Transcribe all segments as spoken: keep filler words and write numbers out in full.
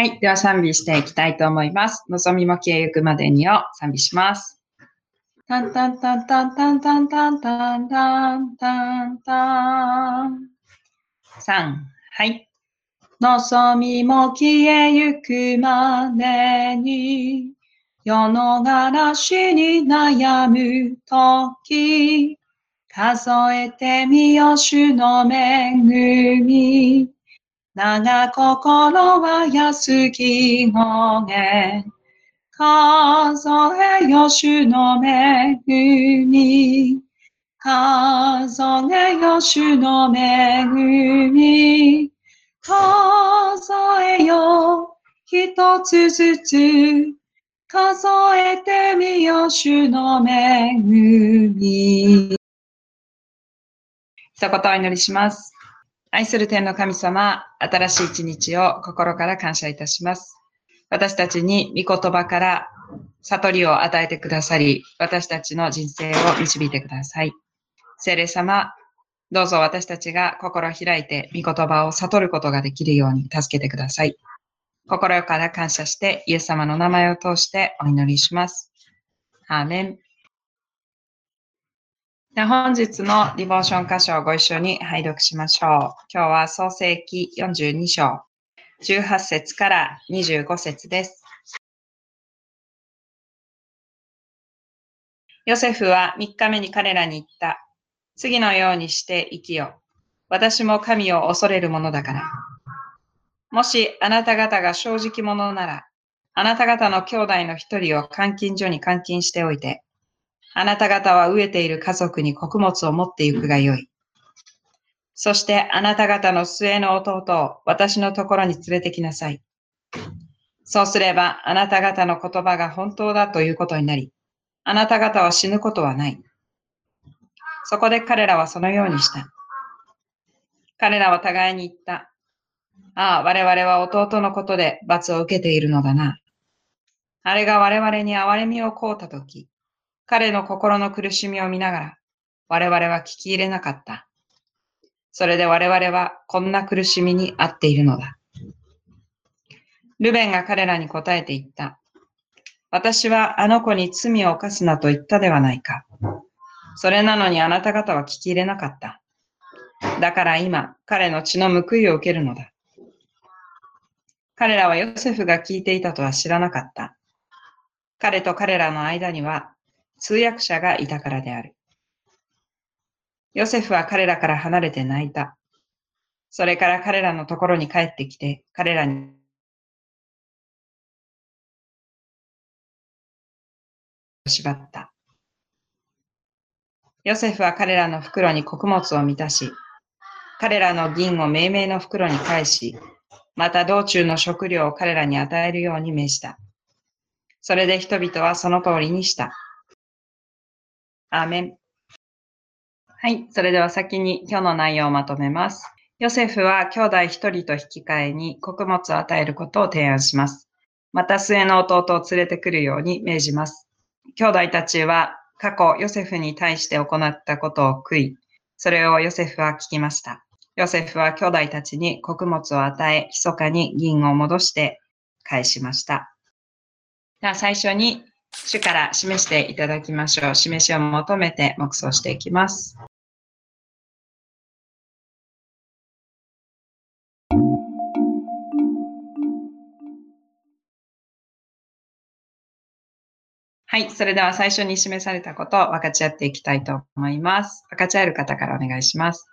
はい。では賛美していきたいと思います。望みも消えゆくまでにを賛美します。タンタンタンタンタンタンタンタンタンタンタン。三。はい。望みも消えゆくまでに、世の嵐に悩むとき、数えてみよ主の恵み。長心は安きごげ。数えよ主の恵み。数えよ主の恵み。数えよ一つずつ。数えてみよ主の恵み。一言お祈りします。愛する天の神様、新しい一日を心から感謝いたします。私たちに御言葉から悟りを与えてくださり、私たちの人生を導いてください。聖霊様、どうぞ私たちが心を開いて御言葉を悟ることができるように助けてください。心から感謝してイエス様の名前を通してお祈りします。アーメン。本日のディボーション箇所をご一緒に拝読しましょう。今日は創世記よんじゅうに章、じゅうはち節からにじゅうご節です。ヨセフはみっかめに彼らに言った。次のようにして生きよ。私も神を恐れるものだから。もしあなた方が正直者なら、あなた方の兄弟の一人を監禁所に監禁しておいて、あなた方は飢えている家族に穀物を持って行くがよい。そしてあなた方の末の弟を私のところに連れてきなさい。そうすればあなた方の言葉が本当だということになり、あなた方は死ぬことはない。そこで彼らはそのようにした。彼らは互いに言った。ああ、我々は弟のことで罰を受けているのだな。あれが我々に憐れみを請うたとき、彼の心の苦しみを見ながら、我々は聞き入れなかった。それで我々はこんな苦しみに遭っているのだ。ルベンが彼らに答えて言った。私はあの子に罪を犯すなと言ったではないか。それなのにあなた方は聞き入れなかった。だから今、彼の血の報いを受けるのだ。彼らはヨセフが聞いていたとは知らなかった。彼と彼らの間には通訳者がいたからである。ヨセフは彼らから離れて泣いた。それから彼らのところに帰ってきて、彼らに縛った。ヨセフは彼らの袋に穀物を満たし、彼らの銀をめいめいの袋に返し、また道中の食料を彼らに与えるように命じた。それで人々はその通りにした。アーメン。はい。それでは先に今日の内容をまとめます。ヨセフは兄弟一人と引き換えに穀物を与えることを提案します。また末の弟を連れてくるように命じます。兄弟たちは過去ヨセフに対して行ったことを悔い、それをヨセフは聞きました。ヨセフは兄弟たちに穀物を与え、密かに銀を戻して返しました。では最初に主から示していただきましょう。示しを求めて黙想していきます。はい。それでは最初に示されたことを分かち合っていきたいと思います。分かち合える方からお願いします。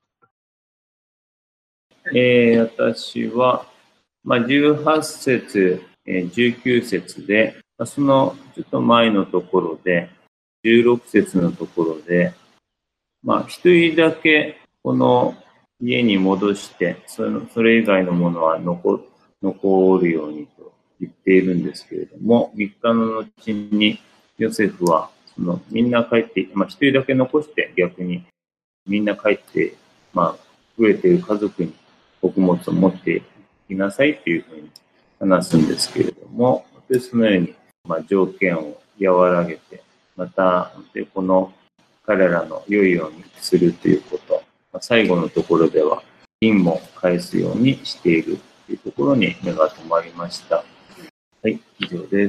えー、私は、まあ、じゅうはち節、えー、じゅうきゅう節で、そのちょっと前のところで、じゅうろく節のところで、まあ、一人だけこの家に戻して、そのそれ以外のものは残残るようにと言っているんですけれども、みっかの後にヨセフはそのみんな帰って、まあ、一人だけ残して逆にみんな帰って、まあ、増えている家族に穀物を持っていきなさいというふうに話すんですけれども、でそのように、まあ、条件を和らげて、またでこの彼らの良いようにするということ、まあ、最後のところでは銀も返すようにしているというところに目が留まりました。はい、以上です。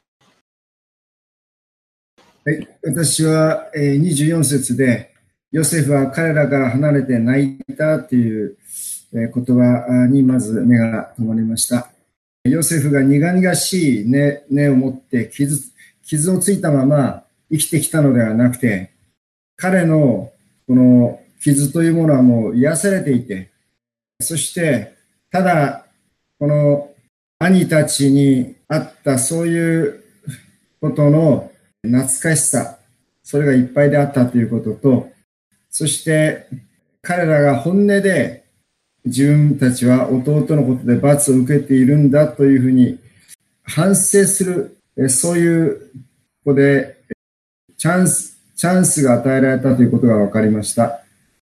はい、私はにじゅうよん節で、ヨセフは彼らから離れて泣いたという言葉にまず目が留まりました。ヨセフが苦々しい根、根を持って傷、傷をついたまま生きてきたのではなくて、彼のこの傷というものはもう癒されていて、そしてただこの兄たちにあったそういうことの懐かしさ、それがいっぱいであったということと、そして彼らが本音で自分たちは弟のことで罰を受けているんだというふうに反省する、そういうここでチャンス、チャンスが与えられたということが分かりました。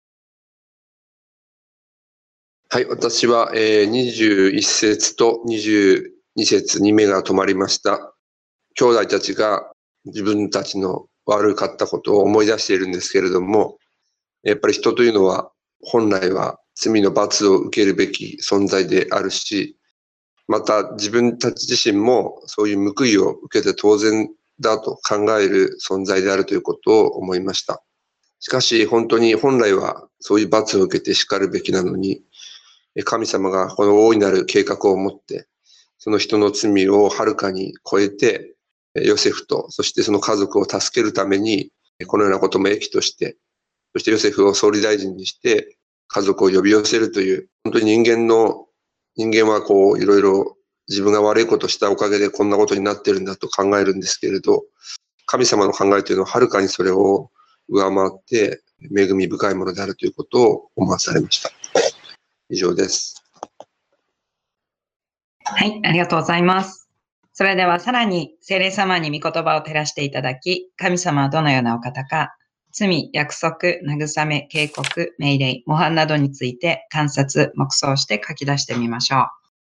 はい、私は、えー、にじゅういち節とにじゅうに節に目が留まりました。兄弟たちが自分たちの悪かったことを思い出しているんですけれども、やっぱり人というのは本来は罪の罰を受けるべき存在であるし、また自分たち自身もそういう報いを受けて当然だと考える存在であるということを思いました。しかし本当に本来はそういう罰を受けて叱るべきなのに、神様がこの大いなる計画を持って、その人の罪をはるかに超えて、ヨセフと、そしてその家族を助けるために、このようなことも益として、そしてヨセフを総理大臣にして、家族を呼び寄せるという、本当に人間の、人間はこう、いろいろ自分が悪いことをしたおかげでこんなことになってるんだと考えるんですけれど、神様の考えというのははるかにそれを上回って、恵み深いものであるということを思わされました。以上です。 はい、ありがとうございます。それではさらに聖霊様に御言葉を照らしていただき、神様はどのようなお方か、罪、約束、慰め、警告、命令、模範などについて観察、黙想して書き出してみましょう。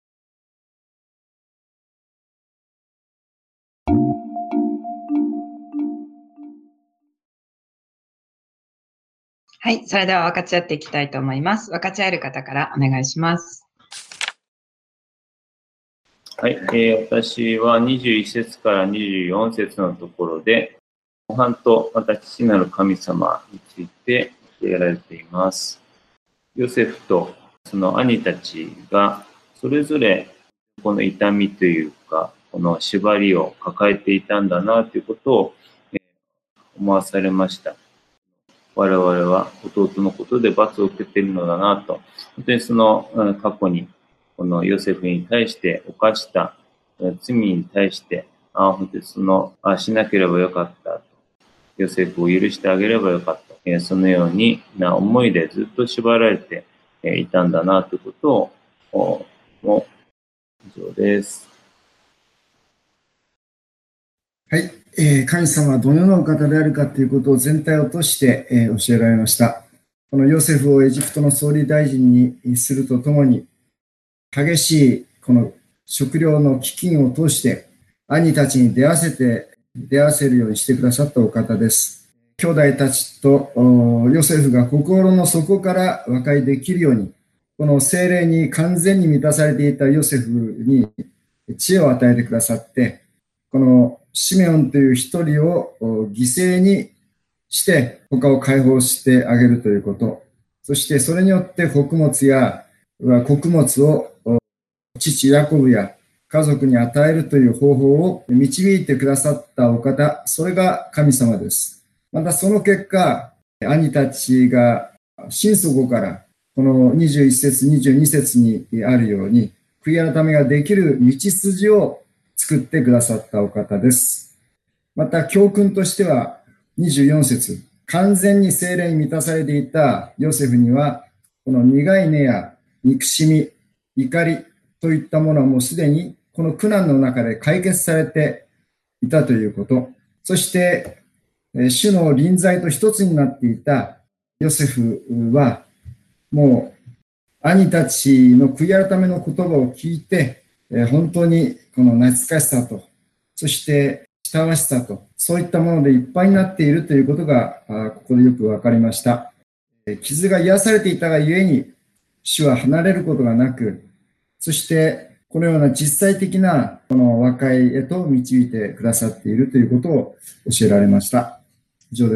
はい、それでは分かち合っていきたいと思います。分かち合える方からお願いします。 はい、えー、私はにじゅういち節からにじゅうよん節のところで、模範とまた父なる神様についてやられています。ヨセフとその兄たちがそれぞれこの痛みというか、この縛りを抱えていたんだなということを思わされました。我々は弟のことで罰を受けているのだなと、本当にその過去にこのヨセフに対して犯した罪に対して、ああ、本当にその、ああしなければよかったと、ヨセフを許してあげればよかった、そのようにな思いでずっと縛られていたんだなということを、もう以上です。 はい、えー、神様はどのようなお方であるかということを全体を通して、えー、教えられました。このヨセフをエジプトの総理大臣にするとともに、激しいこの食料の飢饉を通して兄たちに出会わせて、出会わせるようにしてくださったお方です。兄弟たちとヨセフが心の底から和解できるように、この聖霊に完全に満たされていたヨセフに知恵を与えてくださって、このシメオンという一人を犠牲にして他を解放してあげるということ、そしてそれによって穀物や穀物を父ヤコブや家族に与えるという方法を導いてくださったお方、それが神様です。またその結果、兄たちが心底からこのにじゅういち節、にじゅうに節にあるように悔い改めができる道筋を作ってくださったお方です。また教訓としてはにじゅうよん節、完全に聖霊に満たされていたヨセフにはこの苦い根や憎しみ、怒りといったものはもうすでにこの苦難の中で解決されていたということ。そして、主の臨在と一つになっていたヨセフは、もう兄たちの悔い改めの言葉を聞いて、本当にこの懐かしさと、そして親しさと、そういったものでいっぱいになっているということが、ここでよくわかりました。傷が癒されていたがゆえに、主は離れることがなく、 そしてこのような実際的なこの和解へと導いてくださっているということを教えられました。以上です。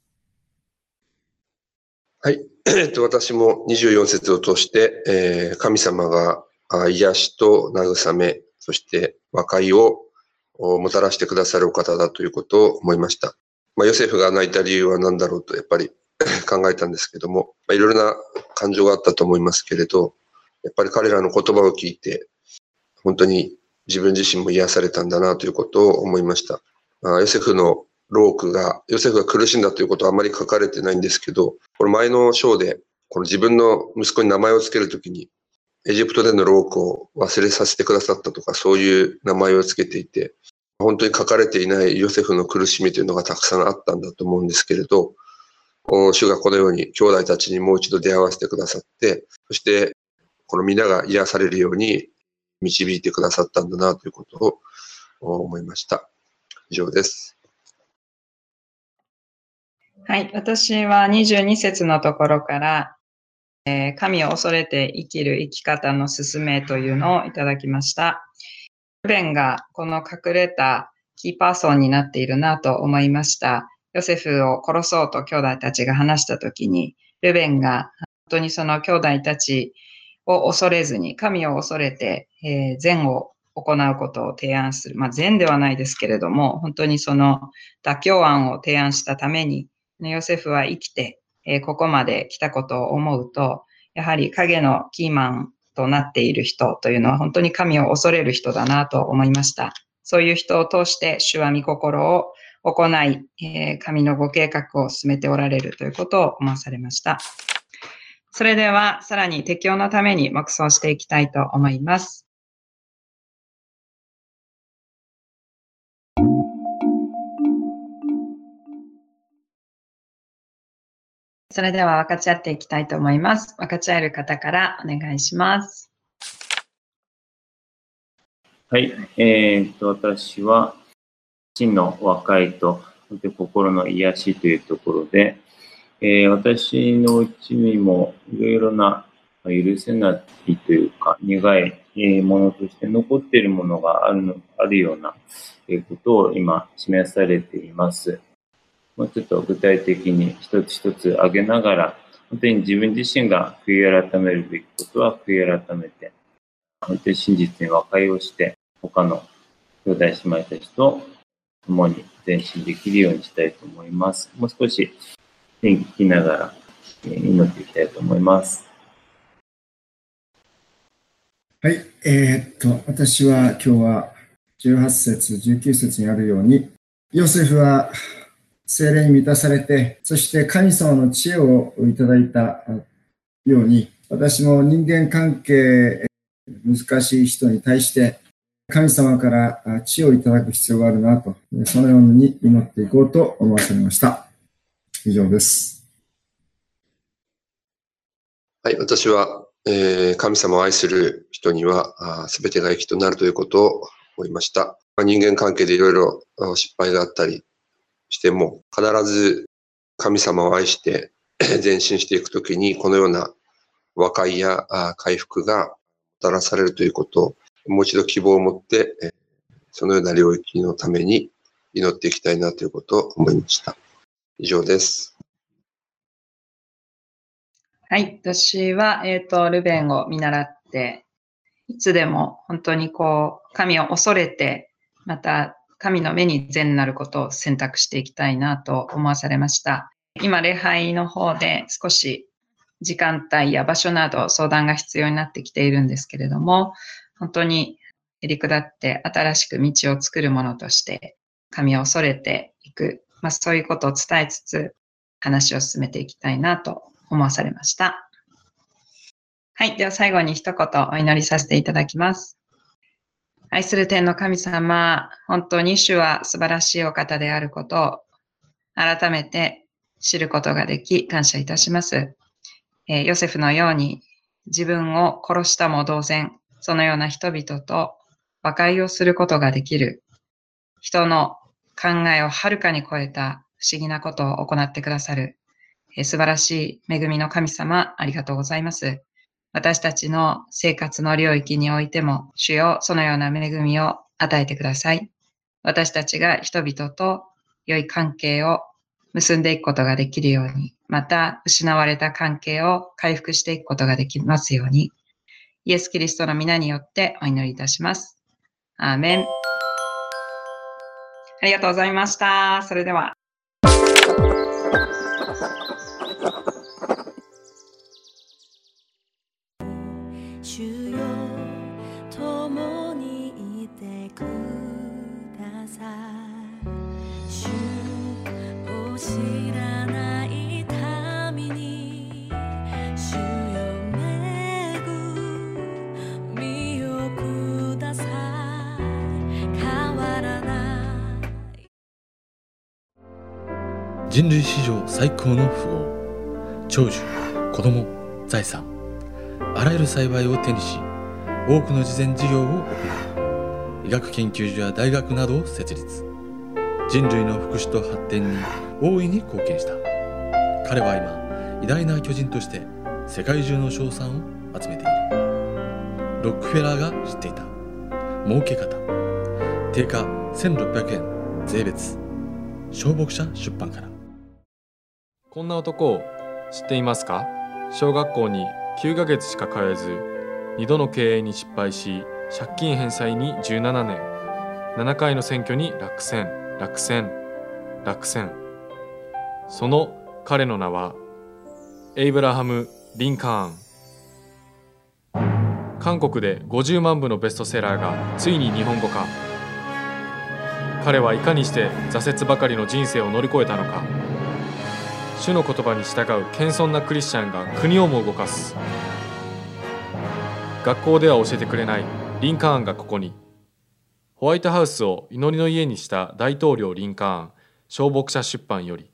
はい。えっと、私もにじゅうよん節を通して、えー、神様が癒しと慰め、そして和解をもたらしてくださるお方だということを思いました。まあ、ヨセフが泣いた理由は何だろうとやっぱり考えたんですけども、まあ、いろいろな感情があったと思いますけれど、やっぱり彼らの言葉を聞いて、本当に自分自身も癒されたんだなということを思いました。まあ、ヨセフの労苦が、ヨセフが苦しんだということはあまり書かれてないんですけど、この前の章で、この自分の息子に名前をつけるときに、エジプトでの労苦を忘れさせてくださったとか、そういう名前をつけていて、本当に書かれていないヨセフの苦しみというのがたくさんあったんだと思うんですけれど、主がこのように兄弟たちにもう一度出会わせてくださって、そしてこの皆が癒されるように導いてくださったんだなということを思いました。以上です。 はい。私はにじゅうに節のところから、えー、神を恐れて生きる生き方の勧めというのをいただきました。ルベンがこの隠れたキーパーソンになっているなと思いました。ヨセフを殺そうと兄弟たちが話したときに、ルベンが本当にその兄弟たちを恐れずに、神を恐れて、えー、善を行うことを提案する。まあ、善ではないですけれども、本当にその妥協案を提案したために、ヨセフは生きて、えー、ここまで来たことを思うと、やはり影のキーマンとなっている人というのは本当に神を恐れる人だなと思いました。そういう人を通して主は御心を行い、えー、神のご計画を進めておられるということを思わされました。それではさらに適応のために黙想していきたいと思います。それでは分かち合っていきたいと思います。分かち合える方からお願いします。 はい、えー、と私は真の和解と心の癒しというところで、えー、私のうちにもいろいろな許せないというか苦いものとして残っているものがあるのあるようなことを今示されています。もうちょっと具体的に一つ一つ挙げながら、本当に自分自身が悔い改めるべきことは悔い改めて、本当に真実に和解をして、他の兄弟姉妹たちと共に前進できるようにしたいと思います。もう少し天気聞きながら祈っていきたいと思います。 はい、えー、っと、私は今日はじゅうはち節、じゅうきゅう節にあるように、ヨセフは聖霊に満たされて、そして神様の知恵をいただいたように、私も人間関係難しい人に対して神様から知恵をいただく必要があるなと、そのように祈っていこうと思わされました。以上です。 はい、私は、えー、神様を愛する人にはすべてが益となるということを思いました。人間関係でいろいろ失敗があったりしても、必ず神様を愛して前進していくときに、このような和解や回復がもたらされるということを、もう一度希望を持って、そのような領域のために祈っていきたいなということを思いました。以上です。 はい、私は、えっと、ルベンを見習って、いつでも本当にこう、神を恐れて、また神の目に善になることを選択していきたいなと思わされました。今、礼拝の方で少し時間帯や場所など相談が必要になってきているんですけれども、本当にへりくだって新しく道を作るものとして神を恐れていく、まあ、そういうことを伝えつつ話を進めていきたいなと思わされました。はい。では最後に一言お祈りさせていただきます。愛する天の神様、本当に主は素晴らしいお方であることを改めて知ることができ感謝いたします。えー、ヨセフのように自分を殺したも同然、そのような人々と和解をすることができる、人の考えをはるかに超えた不思議なことを行ってくださる、えー、素晴らしい恵みの神様、ありがとうございます。 私たちの生活の領域においても、主よ、そのような恵みを与えてください。私たちが人々と良い関係を結んでいくことができるように、また失われた関係を回復していくことができますように、イエス・キリストの皆によってお祈りいたします。アーメン。ありがとうございました。それでは。 主よ、共にいてください。主を知らない民に、主よ、恵みをください。変わらない。 人類史上最高の富豪、長寿、子供、財産、あらゆる幸いを手にし、多くの慈善事業を行い、医学研究所や大学などを設立。人類の福祉と発展に大いに貢献した。彼は今、偉大な巨人として世界中の称賛を集めている。ロックフェラーが知っていた儲け方。定価せんろっぴゃくえん税別。小牧者出版から。 こんな男を知っていますか？小学校にきゅうかげつしか通えず、にどの経営に失敗し、借金返済にじゅうななねん、ななかいの選挙に落選、落選、落選。その彼の名は、エイブラハム・リンカーン。韓国でごじゅうまんぶのベストセラーがついに日本語化。彼はいかにして挫折ばかりの人生を乗り越えたのか。主の言葉に従う謙遜なクリスチャンが国をも動かす。学校では教えてくれないリンカーンがここに。ホワイトハウスを祈りの家にした大統領リンカーン、小牧者出版より。